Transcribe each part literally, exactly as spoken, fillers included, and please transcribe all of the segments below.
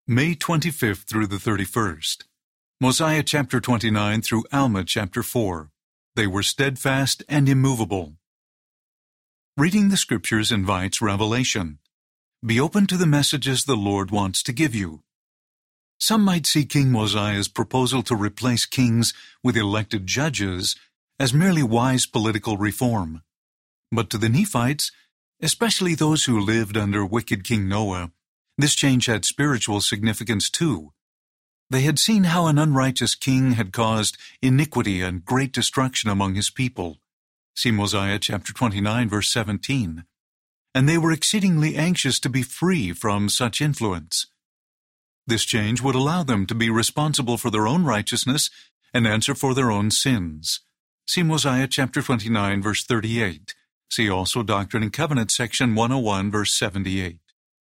May twenty-fifth through the thirty-first. Mosiah chapter twenty-nine through Alma chapter four. They were steadfast and immovable. Reading the Scriptures invites revelation. Be open to the messages the Lord wants to give you. Some might see King Mosiah's proposal to replace kings with elected judges as merely wise political reform. But to the Nephites, especially those who lived under wicked King Noah, this change had spiritual significance too. They had seen how an unrighteous king had caused iniquity and great destruction among his people. See Mosiah chapter twenty-nine, verse seventeen. And they were exceedingly anxious to be free from such influence. This change would allow them to be responsible for their own righteousness and answer for their own sins. See Mosiah chapter twenty-nine, verse thirty-eight. See also Doctrine and Covenants section one oh one, verse seventy-eight.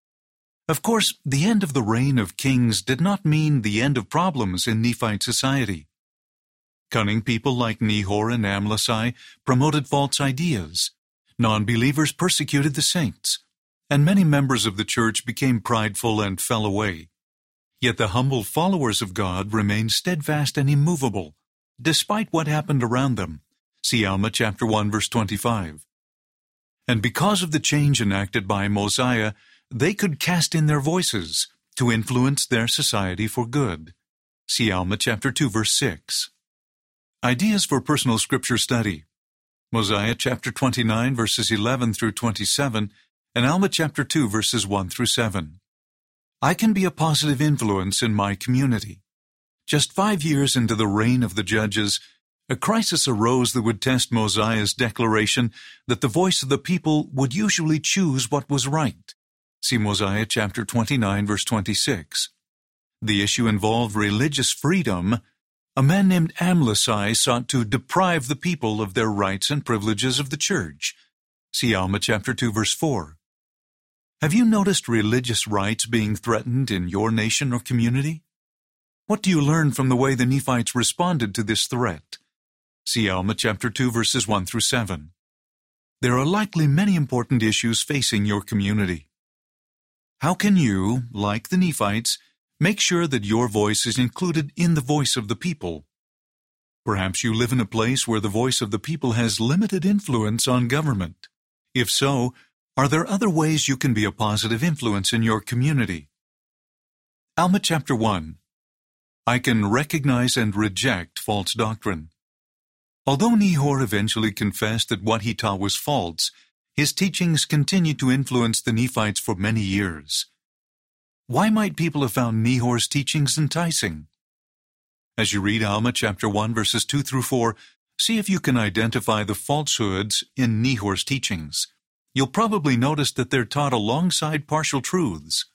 Of course, the end of the reign of kings did not mean the end of problems in Nephite society. Cunning people like Nehor and Amlici promoted false ideas. Non-believers persecuted the saints, and many members of the church became prideful and fell away. Yet the humble followers of God remained steadfast and immovable, despite what happened around them. See Alma chapter one, verse twenty-five. And because of the change enacted by Mosiah, they could cast in their voices to influence their society for good. See Alma chapter two, verse six. Ideas for personal scripture study. Mosiah chapter twenty-nine, verses eleven through twenty-seven, and Alma chapter two, verses one through seven. I can be a positive influence in my community. Just five years into the reign of the judges, a crisis arose that would test Mosiah's declaration that the voice of the people would usually choose what was right. See Mosiah chapter twenty-nine, verse twenty-six. The issue involved religious freedom. A man named Amlici sought to deprive the people of their rights and privileges of the church. See Alma chapter two, verse four. Have you noticed religious rights being threatened in your nation or community? What do you learn from the way the Nephites responded to this threat? See Alma chapter two, verses one through seven. There are likely many important issues facing your community. How can you, like the Nephites, make sure that your voice is included in the voice of the people? Perhaps you live in a place where the voice of the people has limited influence on government. If so, are there other ways you can be a positive influence in your community? Alma chapter one. I can recognize and reject false doctrine. Although Nehor eventually confessed that what he taught was false, his teachings continued to influence the Nephites for many years. Why might people have found Nehor's teachings enticing? As you read Alma chapter one, verses two through four, see if you can identify the falsehoods in Nehor's teachings. You'll probably notice that they're taught alongside partial truths.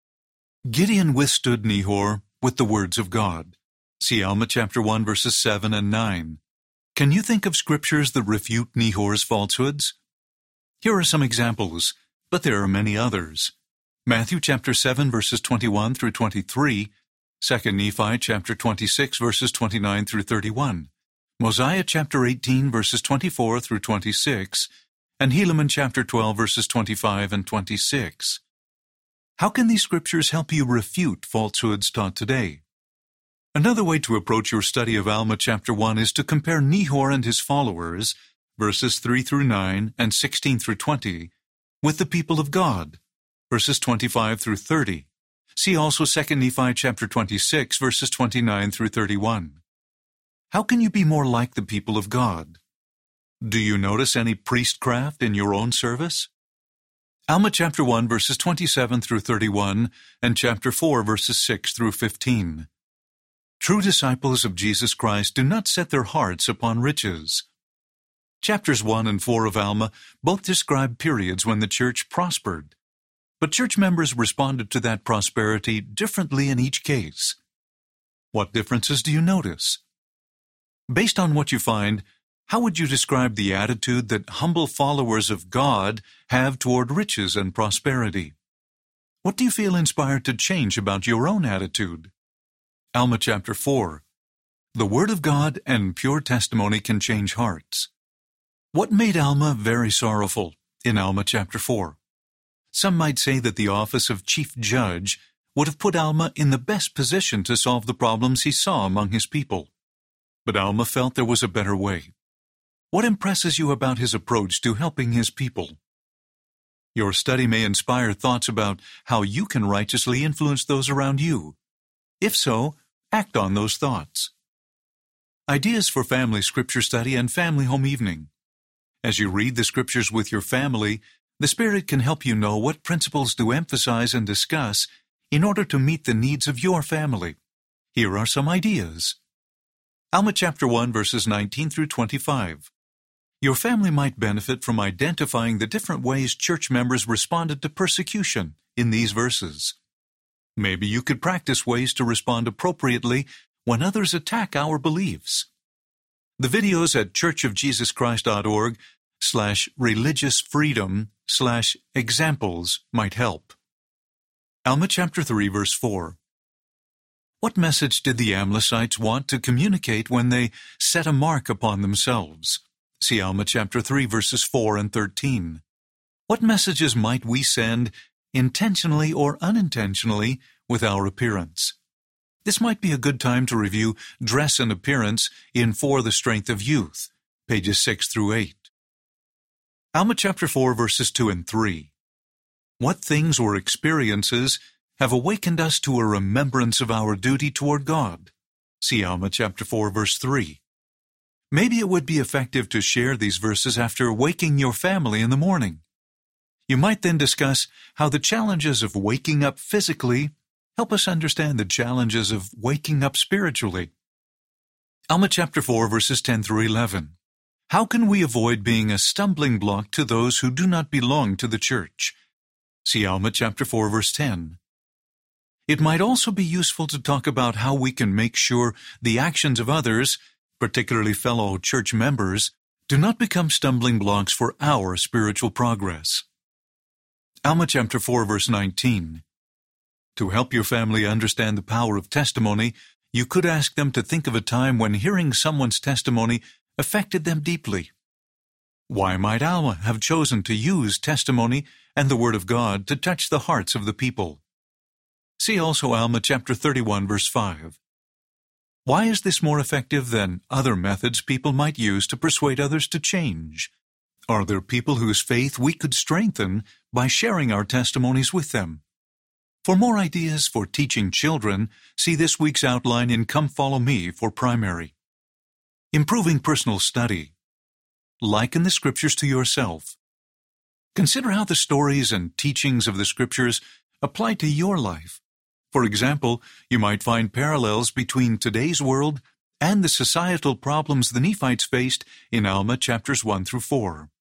Gideon withstood Nehor with the words of God. See Alma chapter one, verses seven and nine. Can you think of scriptures that refute Nehor's falsehoods? Here are some examples, but there are many others. Matthew chapter seven, verses twenty-one through twenty-three, Second Nephi chapter twenty-six, verses twenty-nine through thirty-one, Mosiah chapter eighteen, verses twenty-four through twenty-six, and Helaman chapter twelve, verses twenty-five and twenty-six. How can these scriptures help you refute falsehoods taught today? Another way to approach your study of Alma chapter one is to compare Nehor and his followers, verses three through nine and sixteen through twenty, with the people of God, verses twenty-five through thirty. See also Second Nephi chapter twenty-six, verses twenty-nine through thirty-one. How can you be more like the people of God? Do you notice any priestcraft in your own service? Alma chapter one, verses twenty-seven through thirty-one, and chapter four, verses six through fifteen. True disciples of Jesus Christ do not set their hearts upon riches. Chapters one and four of Alma both describe periods when the church prospered, but church members responded to that prosperity differently in each case. What differences do you notice? Based on what you find, how would you describe the attitude that humble followers of God have toward riches and prosperity? What do you feel inspired to change about your own attitude? Alma chapter four. The Word of God and pure testimony can change hearts. What made Alma very sorrowful in Alma chapter four? Some might say that the office of chief judge would have put Alma in the best position to solve the problems he saw among his people. But Alma felt there was a better way. What impresses you about his approach to helping his people? Your study may inspire thoughts about how you can righteously influence those around you. If so, act on those thoughts. Ideas for family scripture study and family home evening. As you read the scriptures with your family, the Spirit can help you know what principles to emphasize and discuss in order to meet the needs of your family. Here are some ideas. Alma chapter one, verses nineteen through twenty-five. Your family might benefit from identifying the different ways church members responded to persecution in these verses. Maybe you could practice ways to respond appropriately when others attack our beliefs. The videos at churchofjesuschrist.org slash religious freedom slash examples might help. Alma chapter three, verse four. What message did the Amlicites want to communicate when they set a mark upon themselves? See Alma chapter three, verses four and thirteen. What messages might we send, intentionally or unintentionally, with our appearance? This might be a good time to review Dress and Appearance in For the Strength of Youth, pages six through eight. Alma chapter four, verses two and three. What things or experiences have awakened us to a remembrance of our duty toward God? See Alma chapter four, verse three. Maybe it would be effective to share these verses after waking your family in the morning. You might then discuss how the challenges of waking up physically help us understand the challenges of waking up spiritually. Alma chapter four, verses ten through eleven. How can we avoid being a stumbling block to those who do not belong to the church? See Alma chapter four, verse ten. It might also be useful to talk about how we can make sure the actions of others, particularly fellow church members, do not become stumbling blocks for our spiritual progress. Alma chapter four, verse nineteen. To help your family understand the power of testimony, you could ask them to think of a time when hearing someone's testimony affected them deeply. Why might Alma have chosen to use testimony and the Word of God to touch the hearts of the people? See also Alma chapter thirty-one, verse five. Why is this more effective than other methods people might use to persuade others to change? Are there people whose faith we could strengthen by sharing our testimonies with them? For more ideas for teaching children, see this week's outline in Come Follow Me for primary. Improving personal study. Liken the Scriptures to yourself. Consider how the stories and teachings of the Scriptures apply to your life. For example, you might find parallels between today's world and the societal problems the Nephites faced in Alma chapters one through four.